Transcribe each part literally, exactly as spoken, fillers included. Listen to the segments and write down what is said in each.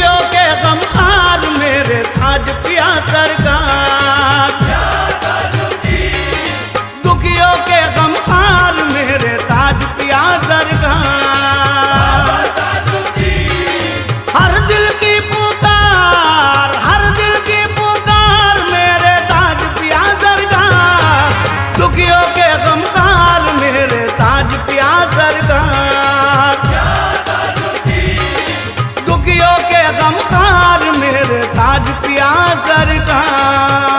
दुखियों के गमखार मेरे ताज पिया सरकार, दुखियों के गमखार मेरे ताज पिया सरकार। हर दिल की पुकार, हर दिल की पुकार मेरे ताज पिया सरकार, दुखियों के गमखार मेरे ताज पिया सरकार, दुखियों के गमखार मेरे ताज पिया सरकार।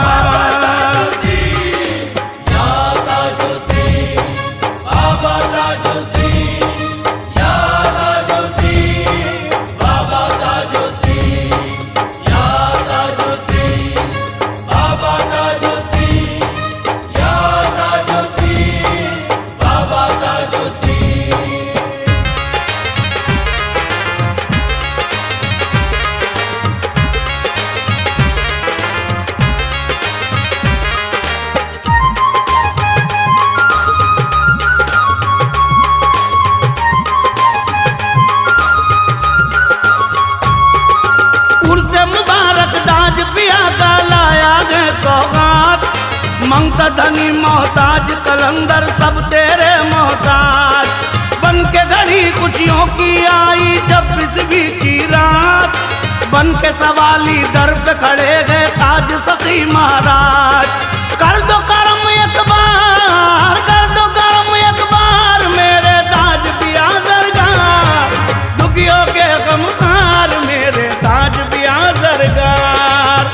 मंगता धनी मोहताज कलंदर सब तेरे मोहताज, बन के घड़ी खुशियों की आई जब बिस्वी की रात, बन के सवाली दर पे खड़े गए ताज सखी महाराज। कर दो करम एक बार, कर दो करम एक बार मेरे ताज पिया सरकार, दुखियों के गमखार मेरे ताज पिया सरकार,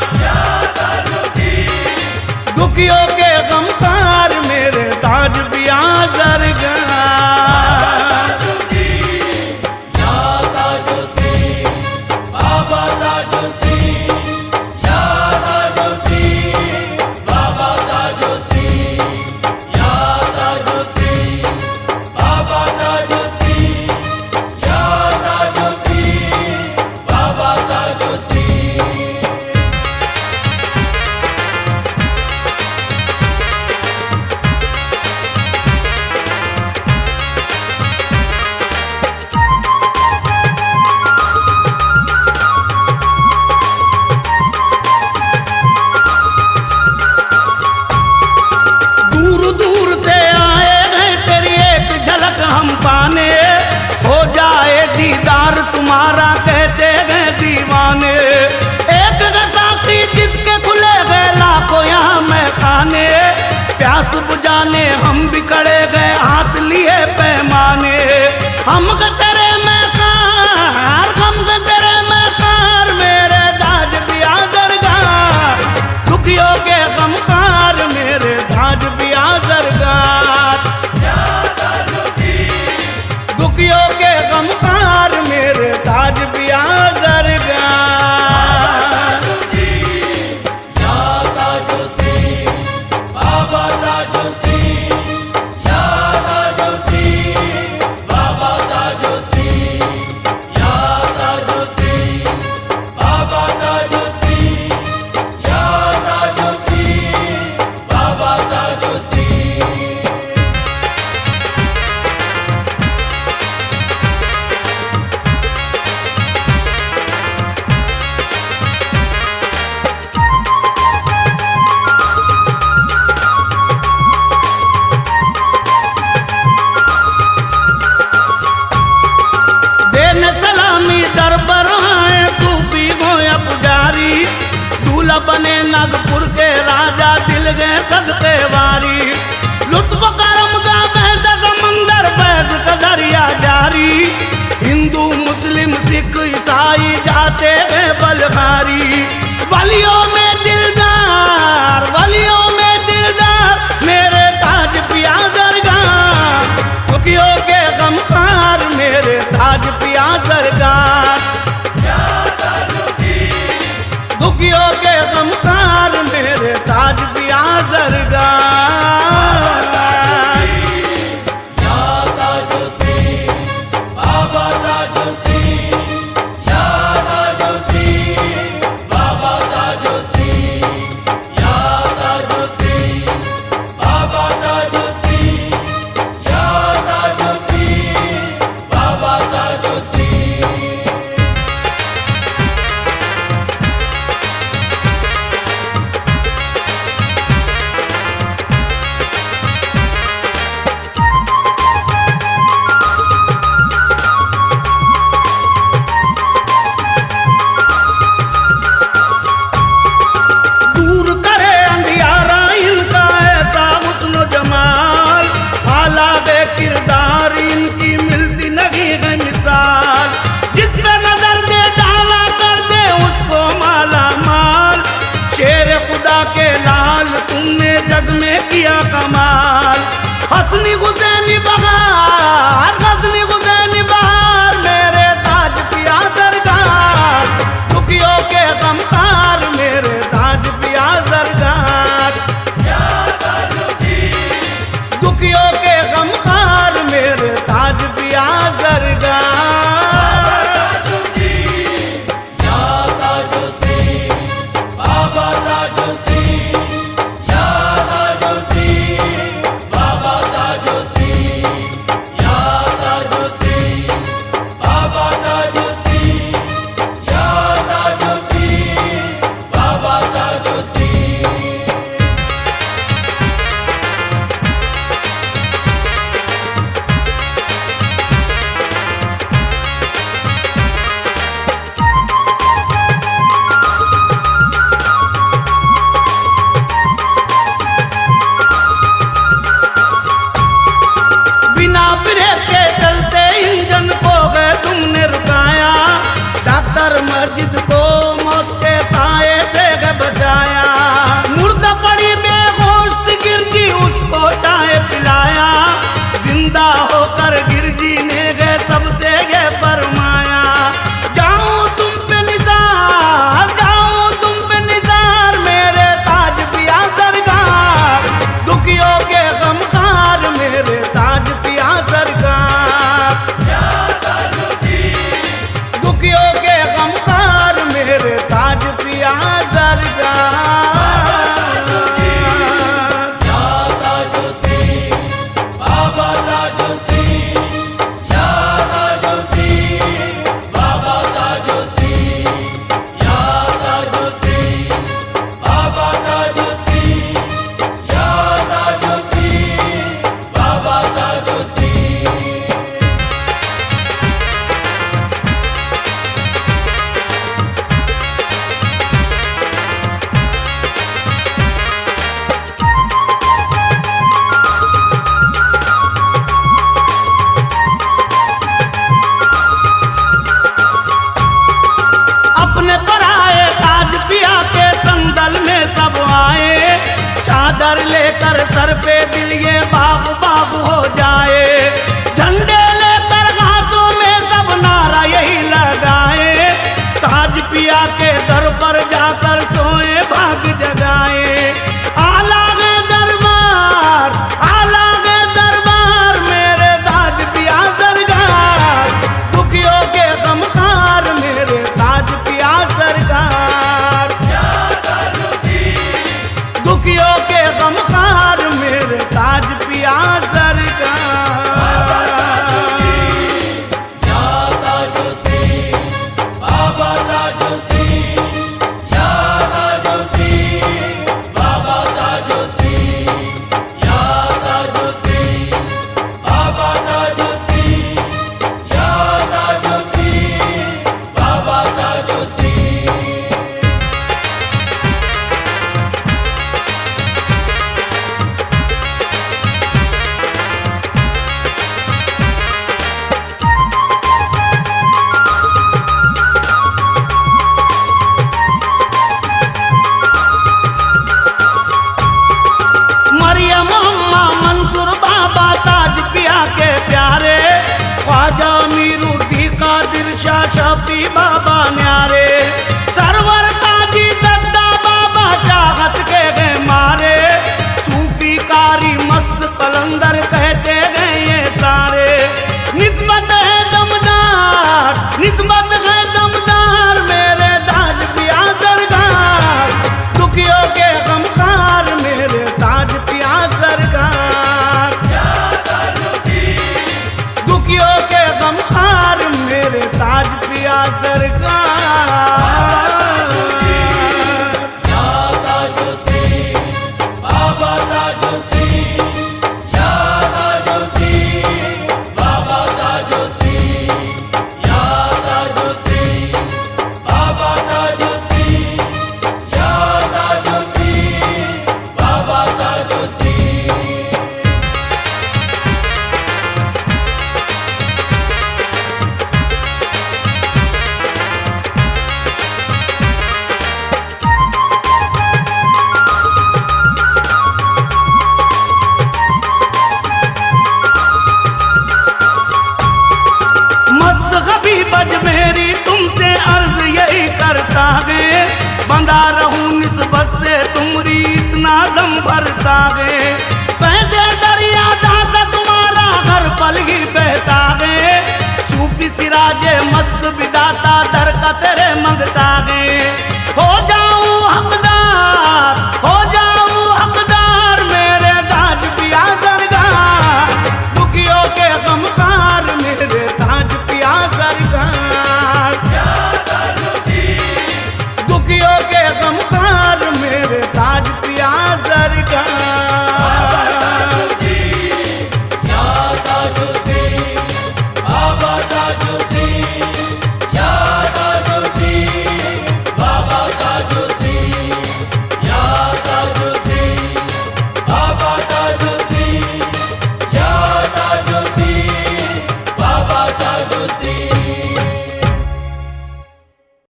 दुखियों के गमखार मेरे ताज पिया सरकार। पाने हो जाए दीदार तुम्हारा कहते गए दीवाने, एक साथी जिसके खुले गए लाखों यहाँ मैं खाने, प्यास बुझाने हम भी खड़े गए हाथ लिए पैमाने। हम तेरे में कार, हम तेरे में कार मेरे ताज पिया सरकार, दुखियों के गमखार मेरे ताज पिया सरकार, दुखियों के गमखार मेरे ताज पिया सरकार। बने नागपुर के राजा दिल गए सदके वारी, लुत्फ करम का बहता समंदर बैठ का दरिया जारी, हिंदू मुस्लिम सिख ईसाई जाते हैं बलहारी, वलियों में दिलदार, वलियों में दिलदार मेरे ताज पिया सरकार, दुखियों के गमखार मेरे ताज पिया सरकार, दुखियों के गमखार मेरे ताज पिया सरकार। हुसैनी बहार, गजनी हुसैनी बहार, मेरे ताज पिया सरकार, दुखियों के गमखार, मेरे ताज पिया सरकार, दुखियों के गमखार, मेरे ताज पिया सरकार। बिना ब्रेक के चलते इंजन को गए तुमने रुकाया, डॉक्टर मस्जिद को मौत के साए से गए बचाया, मुर्दा पड़ी बेहोश गिरजी उसको चाय पिलाया, जिंदा होकर गिरजी ने गए सबसे गए फरमाया, जाऊं तुम पे निसार, जाऊं तुम पे निसार, मेरे ताज पिया सरकार, दुखियों के गमखार, मेरे ताज पिया सरकार, दुखियों के गमखार, मेरे ताज पिया सरकार। अपने पराए ताज पिया के संदल में सब आए, चादर लेकर सर पे दिल ये बाग बाग हो जाए, झंडे लेकर हाथों में सब नारा यही लगाए, ताज पिया के दर पर जाकर सोए भाग जगाए, आला गे दरबार, आला गे दरबार, मेरे ताज पिया सरकार, दुखियों के गमखार, मेरे ताज पिया सरकार, दुखियों के गमखार, मेरे ताज पिया सरकार। बाबा ताजुद्दीन, या ताजुद्दीन। बंधा रहूं निस्बत से तुमरी इतना दम भरता गे सहजे दरिया दाता तुम्हारा हर पल ही बहता गे सूफी सिराजे मस्त विदाता दर का तेरे मंग